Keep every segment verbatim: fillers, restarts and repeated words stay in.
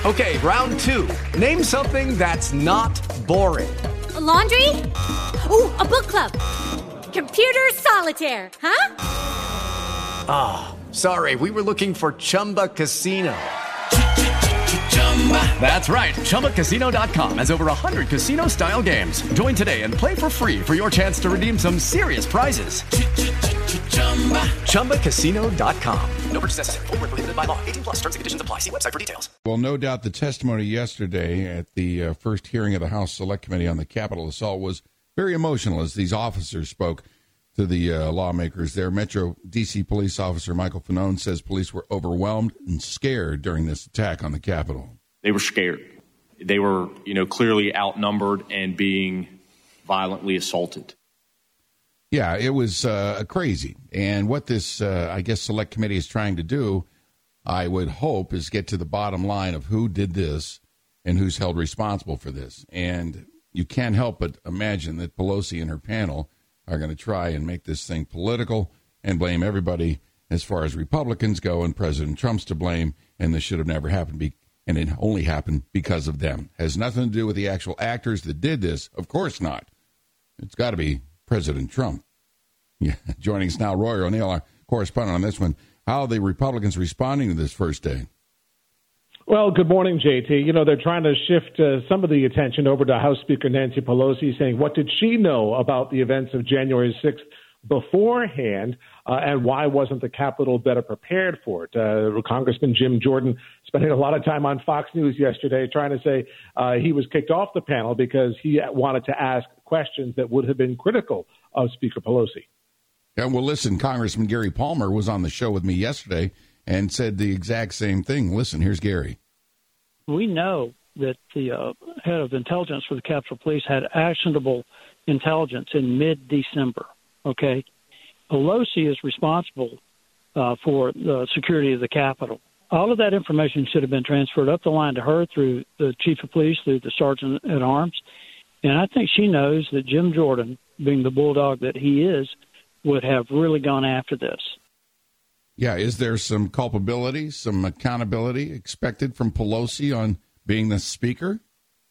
Okay, round two. Name something that's not boring. A laundry? Ooh, a book club. Computer solitaire, huh? Ah, oh, sorry, we were looking for Chumba Casino. That's right, Chumba Casino dot com has over one hundred casino-style games. Join today and play for free for your chance to redeem some serious prizes. Chumba Casino dot com. No purchase necessary. Void where prohibited by law. eighteen plus terms and conditions apply. See website for details. Well, no doubt the testimony yesterday at the uh, first hearing of the House Select Committee on the Capitol assault was very emotional as these officers spoke to the uh, lawmakers there. Metro D C police officer Michael Fanone says police were overwhelmed and scared during this attack on the Capitol. They were scared. They were, you know, clearly outnumbered and being violently assaulted. Yeah, it was uh, crazy. And what this, uh, I guess, select committee is trying to do, I would hope, is get to the bottom line of who did this and who's held responsible for this. And you can't help but imagine that Pelosi and her panel are going to try and make this thing political and blame everybody as far as Republicans go, and President Trump's to blame, and this should have never happened. Be- and it only happened because of them. Has nothing to do with the actual actors that did this. Of course not. It's got to be President Trump. Yeah, joining us now, Roy O'Neill, our correspondent on this one. How are the Republicans responding to this first day? Well, good morning, J T. You know, they're trying to shift uh, some of the attention over to House Speaker Nancy Pelosi, saying, what did she know about the events of January sixth beforehand, uh, and why wasn't the Capitol better prepared for it? Uh, Congressman Jim Jordan spending a lot of time on Fox News yesterday trying to say uh, he was kicked off the panel because he wanted to ask questions that would have been critical of Speaker Pelosi. Yeah, well, listen, Congressman Gary Palmer was on the show with me yesterday and said the exact same thing. Listen, here's Gary. We know that the uh, head of intelligence for the Capitol Police had actionable intelligence in mid-December, okay? Pelosi is responsible uh, for the security of the Capitol. All of that information should have been transferred up the line to her through the chief of police, through the sergeant at arms. And I think she knows that Jim Jordan, being the bulldog that he is, would have really gone after this. Yeah, is there some culpability, some accountability expected from Pelosi on being the speaker?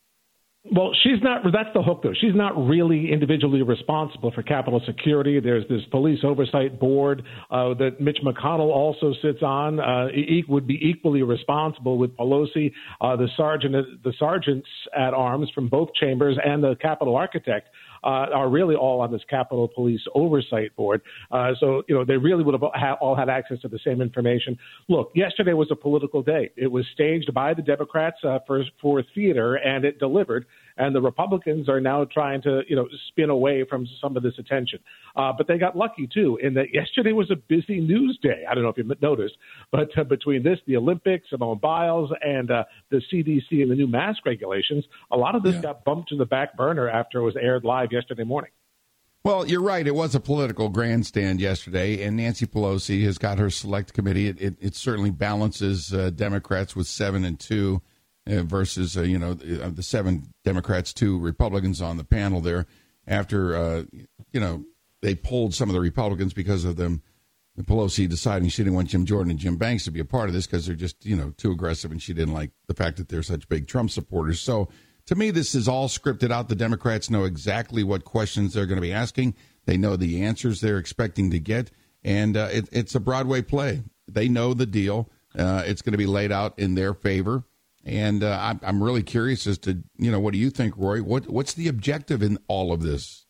Well, she's not. That's the hook, though. She's not really individually responsible for Capitol security. There's this police oversight board uh, that Mitch McConnell also sits on. Uh, he would be equally responsible with Pelosi, uh, the sergeant, the sergeants at arms from both chambers, and the Capitol architect. Uh, are really all on this Capitol Police Oversight Board. Uh, so, you know, they really would have ha- all had access to the same information. Look, yesterday was a political day. It was staged by the Democrats uh, for, for theater, and it delivered. And the Republicans are now trying to, you know, spin away from some of this attention. Uh, but they got lucky, too, in that yesterday was a busy news day. I don't know if you noticed, but uh, between this, the Olympics, Simone Biles, and uh, the C D C and the new mask regulations, a lot of this yeah. got bumped to the back burner after it was aired live yesterday morning. Well, you're right. It was a political grandstand yesterday, and Nancy Pelosi has got her select committee. It, it, it certainly balances uh, Democrats with seven and two uh, versus, uh, you know, the, the seven Democrats, two Republicans on the panel there after, uh, you know, they pulled some of the Republicans because of them, Pelosi deciding she didn't want Jim Jordan and Jim Banks to be a part of this because they're just, you know, too aggressive, and she didn't like the fact that they're such big Trump supporters. So, to me, this is all scripted out. The Democrats know exactly what questions they're going to be asking. They know the answers they're expecting to get, and uh, it, it's a Broadway play. They know the deal. Uh, it's going to be laid out in their favor, and uh, I'm, I'm really curious as to, you know, what do you think, Roy? What What's the objective in all of this?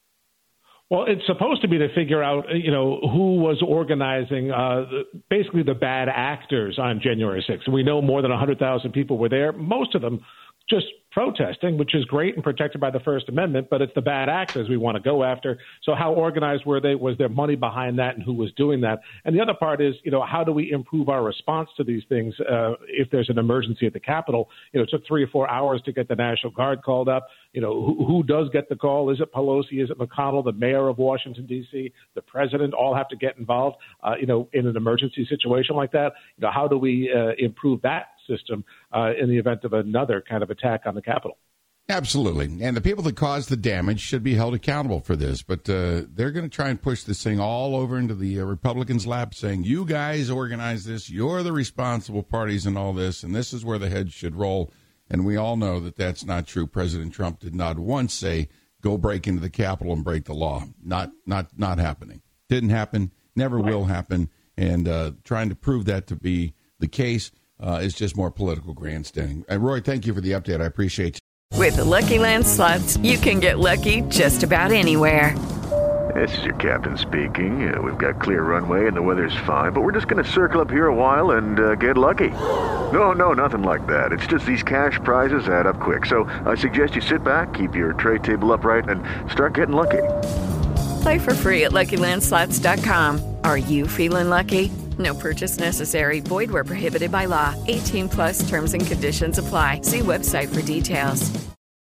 Well, it's supposed to be to figure out, you know, who was organizing uh, basically the bad actors on January sixth. We know more than one hundred thousand people were there, most of them just protesting, which is great and protected by the First Amendment, but it's the bad actors we want to go after. So how organized were they? Was there money behind that, and who was doing that? And the other part is, you know, how do we improve our response to these things uh, if there's an emergency at the Capitol? You know, it took three or four hours to get the National Guard called up. You know, who, who does get the call? Is it Pelosi? Is it McConnell, the mayor of Washington, D C, the president? All have to get involved, uh, you know, in an emergency situation like that. You know, how do we uh, improve that system uh, in the event of another kind of attack on the Capitol? Absolutely. And the people that caused the damage should be held accountable for this. But uh, they're going to try and push this thing all over into the uh, Republicans' lap, saying, you guys organize this. You're the responsible parties in all this, and this is where the heads should roll. And we all know that that's not true. President Trump did not once say, go break into the Capitol and break the law. Not not, not happening. Didn't happen. Never right. will happen. And uh, trying to prove that to be the case uh, is just more political grandstanding. And Roy, thank you for the update. I appreciate you. With the Lucky Land Slots, you can get lucky just about anywhere. This is your captain speaking. Uh, we've got clear runway and the weather's fine, but we're just going to circle up here a while and uh, get lucky. No, no, nothing like that. It's just these cash prizes add up quick. So I suggest you sit back, keep your tray table upright, and start getting lucky. Play for free at Lucky Land Slots dot com. Are you feeling lucky? No purchase necessary. Void where prohibited by law. eighteen plus terms and conditions apply. See website for details.